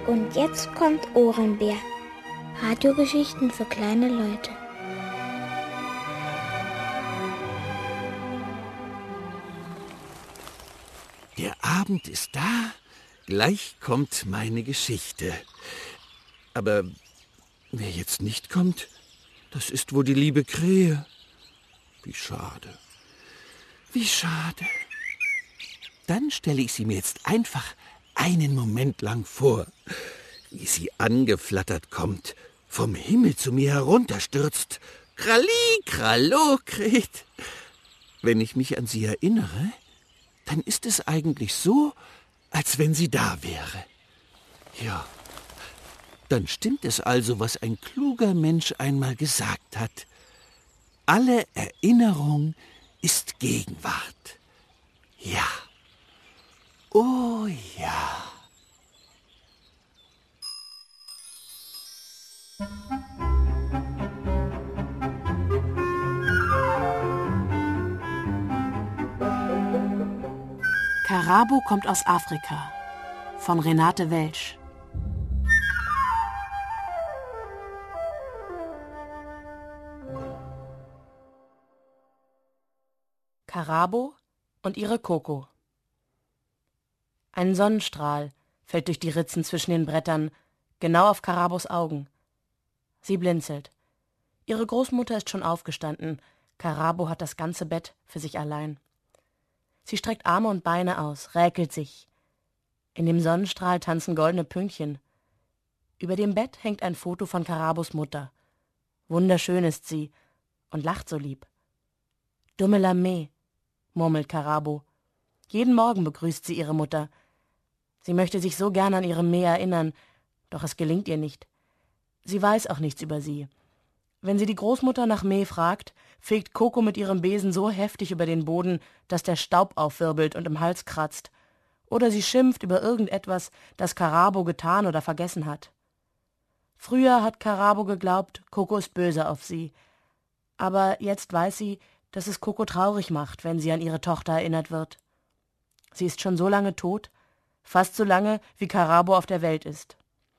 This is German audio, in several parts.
Und jetzt kommt Ohrenbär. Radiogeschichten für kleine Leute. Der Abend ist da, gleich kommt meine Geschichte. Aber wer jetzt nicht kommt, das ist wohl die liebe Krähe. Wie schade. Wie schade. Dann stelle ich sie mir jetzt einfach einen Moment lang vor, wie sie angeflattert kommt, vom Himmel zu mir herunterstürzt. Kralli, krallo, kräht. Wenn ich mich an sie erinnere, dann ist es eigentlich so, als wenn sie da wäre. Ja, dann stimmt es also, was ein kluger Mensch einmal gesagt hat. Alle Erinnerung ist Gegenwart. Ja. Oh ja. Karabo kommt aus Afrika von Renate Welsch. Karabo und ihre Koko. Ein Sonnenstrahl fällt durch die Ritzen zwischen den Brettern, genau auf Karabos Augen. Sie blinzelt. Ihre Großmutter ist schon aufgestanden. Karabo hat das ganze Bett für sich allein. Sie streckt Arme und Beine aus, räkelt sich. In dem Sonnenstrahl tanzen goldene Pünktchen. Über dem Bett hängt ein Foto von Karabos Mutter. Wunderschön ist sie und lacht so lieb. »Dumme Lamé«, murmelt Karabo. Jeden Morgen begrüßt sie ihre Mutter. Sie möchte sich so gern an ihre Meh erinnern, doch es gelingt ihr nicht. Sie weiß auch nichts über sie. Wenn sie die Großmutter nach Meh fragt, fegt Koko mit ihrem Besen so heftig über den Boden, dass der Staub aufwirbelt und im Hals kratzt. Oder sie schimpft über irgendetwas, das Karabo getan oder vergessen hat. Früher hat Karabo geglaubt, Koko ist böse auf sie. Aber jetzt weiß sie, dass es Koko traurig macht, wenn sie an ihre Tochter erinnert wird. Sie ist schon so lange tot, fast so lange, wie Karabo auf der Welt ist.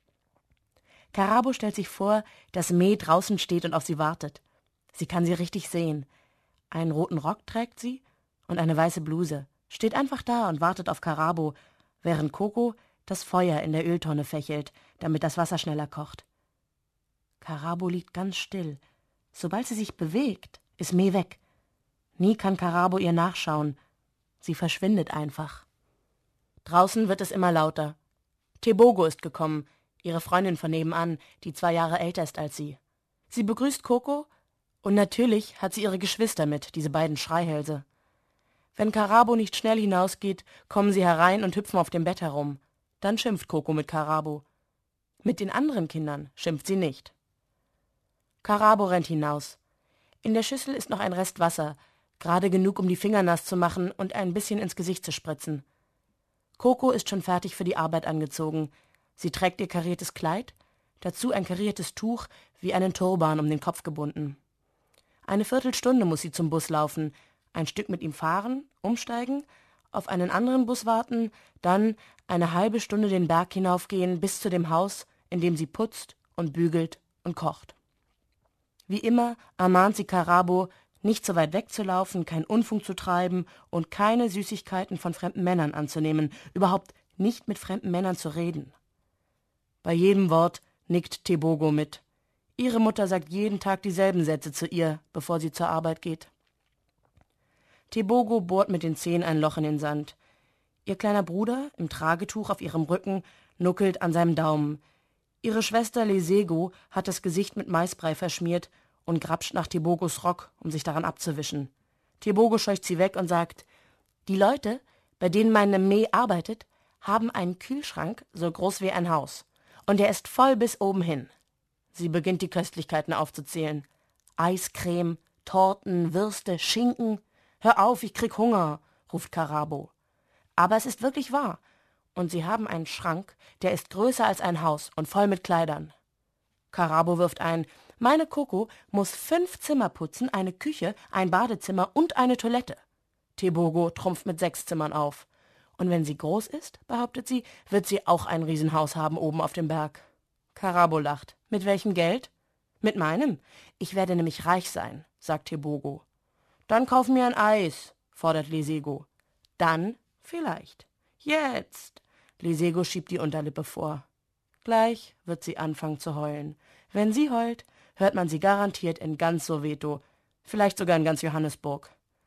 Karabo stellt sich vor, dass Meh draußen steht und auf sie wartet. Sie kann sie richtig sehen. Einen roten Rock trägt sie und eine weiße Bluse, steht einfach da und wartet auf Karabo, während Koko das Feuer in der Öltonne fächelt, damit das Wasser schneller kocht. Karabo liegt ganz still. Sobald sie sich bewegt, ist Meh weg. Nie kann Karabo ihr nachschauen. Sie verschwindet einfach. Draußen wird es immer lauter. Tebogo ist gekommen, ihre Freundin von nebenan, die 2 Jahre älter ist als sie. Sie begrüßt Koko und natürlich hat sie ihre Geschwister mit, diese beiden Schreihälse. Wenn Karabo nicht schnell hinausgeht, kommen sie herein und hüpfen auf dem Bett herum. Dann schimpft Koko mit Karabo. Mit den anderen Kindern schimpft sie nicht. Karabo rennt hinaus. In der Schüssel ist noch ein Rest Wasser, gerade genug, um die Finger nass zu machen und ein bisschen ins Gesicht zu spritzen. Koko ist schon fertig für die Arbeit angezogen. Sie trägt ihr kariertes Kleid, dazu ein kariertes Tuch wie einen Turban um den Kopf gebunden. Eine Viertelstunde muss sie zum Bus laufen, ein Stück mit ihm fahren, umsteigen, auf einen anderen Bus warten, dann eine halbe Stunde den Berg hinaufgehen bis zu dem Haus, in dem sie putzt und bügelt und kocht. Wie immer ermahnt sie Karabo, nicht so weit wegzulaufen, keinen Unfug zu treiben und keine Süßigkeiten von fremden Männern anzunehmen, überhaupt nicht mit fremden Männern zu reden. Bei jedem Wort nickt Tebogo mit. Ihre Mutter sagt jeden Tag dieselben Sätze zu ihr, bevor sie zur Arbeit geht. Tebogo bohrt mit den Zehen ein Loch in den Sand. Ihr kleiner Bruder, im Tragetuch auf ihrem Rücken, nuckelt an seinem Daumen. Ihre Schwester Lesego hat das Gesicht mit Maisbrei verschmiert und grapscht nach Tebogos Rock, um sich daran abzuwischen. Tebogo scheucht sie weg und sagt, »Die Leute, bei denen meine Meh arbeitet, haben einen Kühlschrank so groß wie ein Haus. Und der ist voll bis oben hin.« Sie beginnt die Köstlichkeiten aufzuzählen. Eiscreme, Torten, Würste, Schinken. »Hör auf, ich krieg Hunger«, ruft Karabo. Aber es ist wirklich wahr. Und sie haben einen Schrank, der ist größer als ein Haus und voll mit Kleidern. Karabo wirft ein, meine Koko muss 5 Zimmer putzen, eine Küche, ein Badezimmer und eine Toilette. Tebogo trumpft mit 6 Zimmern auf. Und wenn sie groß ist, behauptet sie, wird sie auch ein Riesenhaus haben oben auf dem Berg. Karabo lacht. Mit welchem Geld? Mit meinem. Ich werde nämlich reich sein, sagt Tebogo. Dann kauf mir ein Eis, fordert Lesego. Dann vielleicht. Jetzt. Lesego schiebt die Unterlippe vor. Gleich wird sie anfangen zu heulen. Wenn sie heult, hört man sie garantiert in ganz Soweto, vielleicht sogar in ganz Johannesburg.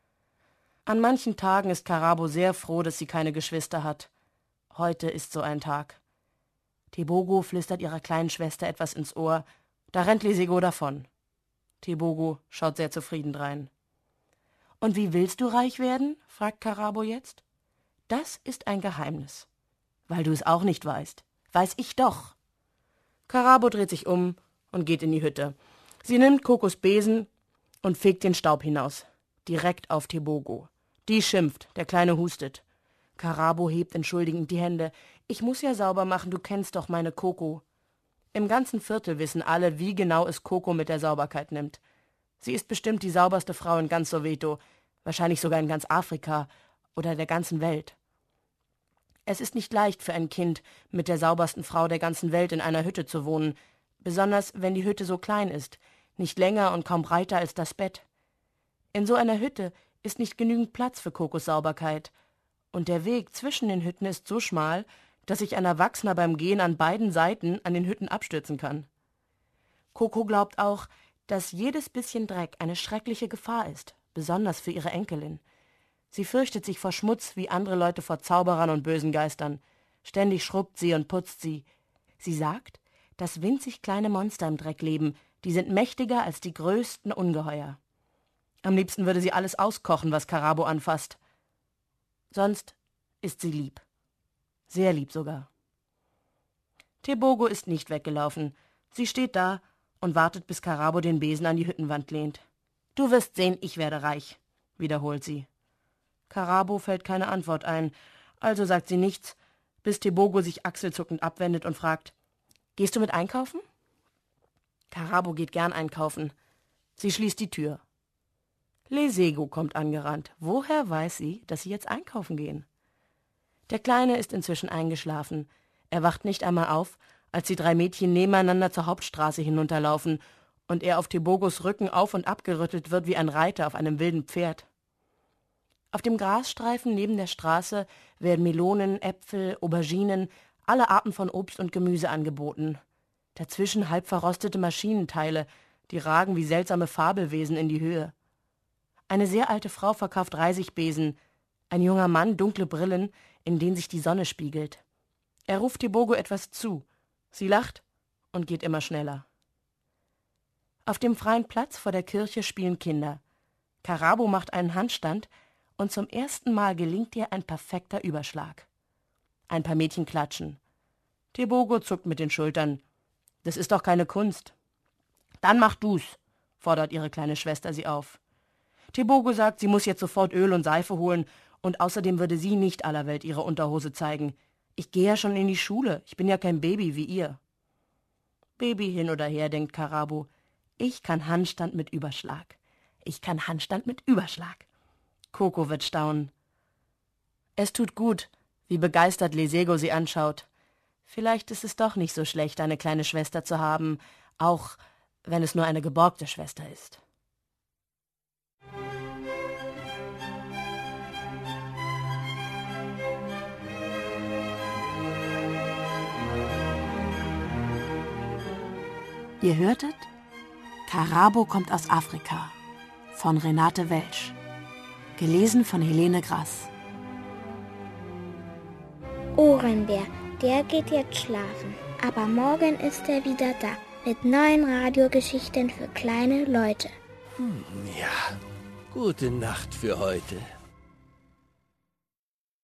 An manchen Tagen ist Karabo sehr froh, dass sie keine Geschwister hat. Heute ist so ein Tag. Tebogo flüstert ihrer kleinen Schwester etwas ins Ohr, da rennt Lesego davon. Tebogo schaut sehr zufrieden drein. »Und wie willst du reich werden?« fragt Karabo jetzt. »Das ist ein Geheimnis.« »Weil du es auch nicht weißt.« »Weiß ich doch.« Karabo dreht sich um und geht in die Hütte. Sie nimmt Kokos Besen und fegt den Staub hinaus, direkt auf Tebogo. Die schimpft, der Kleine hustet. Karabo hebt entschuldigend die Hände. »Ich muss ja sauber machen, du kennst doch meine Koko.« Im ganzen Viertel wissen alle, wie genau es Koko mit der Sauberkeit nimmt. Sie ist bestimmt die sauberste Frau in ganz Soweto, wahrscheinlich sogar in ganz Afrika oder der ganzen Welt. Es ist nicht leicht für ein Kind, mit der saubersten Frau der ganzen Welt in einer Hütte zu wohnen, besonders wenn die Hütte so klein ist, nicht länger und kaum breiter als das Bett. In so einer Hütte ist nicht genügend Platz für Kokos Sauberkeit, und der Weg zwischen den Hütten ist so schmal, dass sich ein Erwachsener beim Gehen an beiden Seiten an den Hütten abstürzen kann. Koko glaubt auch, dass jedes bisschen Dreck eine schreckliche Gefahr ist, besonders für ihre Enkelin. Sie fürchtet sich vor Schmutz wie andere Leute vor Zauberern und bösen Geistern. Ständig schrubbt sie und putzt sie. Sie sagt, dass winzig kleine Monster im Dreck leben, die sind mächtiger als die größten Ungeheuer. Am liebsten würde sie alles auskochen, was Karabo anfasst. Sonst ist sie lieb. Sehr lieb sogar. Tebogo ist nicht weggelaufen. Sie steht da und wartet, bis Karabo den Besen an die Hüttenwand lehnt. »Du wirst sehen, ich werde reich«, wiederholt sie. Karabo fällt keine Antwort ein, also sagt sie nichts, bis Tebogo sich achselzuckend abwendet und fragt, »Gehst du mit einkaufen?« Karabo geht gern einkaufen. Sie schließt die Tür. Lesego kommt angerannt. Woher weiß sie, dass sie jetzt einkaufen gehen? Der Kleine ist inzwischen eingeschlafen. Er wacht nicht einmal auf, als die 3 Mädchen nebeneinander zur Hauptstraße hinunterlaufen und er auf Tebogos Rücken auf und ab gerüttelt wird wie ein Reiter auf einem wilden Pferd. Auf dem Grasstreifen neben der Straße werden Melonen, Äpfel, Auberginen, alle Arten von Obst und Gemüse angeboten. Dazwischen halb verrostete Maschinenteile, die ragen wie seltsame Fabelwesen in die Höhe. Eine sehr alte Frau verkauft Reisigbesen, ein junger Mann dunkle Brillen, in denen sich die Sonne spiegelt. Er ruft Tebogo etwas zu. Sie lacht und geht immer schneller. Auf dem freien Platz vor der Kirche spielen Kinder. Karabo macht einen Handstand und zum ersten Mal gelingt ihr ein perfekter Überschlag. Ein paar Mädchen klatschen. Tebogo zuckt mit den Schultern. Das ist doch keine Kunst. Dann mach du's, fordert ihre kleine Schwester sie auf. Tebogo sagt, sie muss jetzt sofort Öl und Seife holen und außerdem würde sie nicht aller Welt ihre Unterhose zeigen. Ich gehe ja schon in die Schule, ich bin ja kein Baby wie ihr. Baby hin oder her, denkt Karabo. Ich kann Handstand mit Überschlag. Ich kann Handstand mit Überschlag. Koko wird staunen. Es tut gut, wie begeistert Lesego sie anschaut. Vielleicht ist es doch nicht so schlecht, eine kleine Schwester zu haben, auch wenn es nur eine geborgte Schwester ist. Ihr hörtet Karabo kommt aus Afrika von Renate Welsch. Gelesen von Helene Grass. Ohrenbär, der geht jetzt schlafen. Aber morgen ist er wieder da mit neuen Radiogeschichten für kleine Leute. Ja, gute Nacht für heute.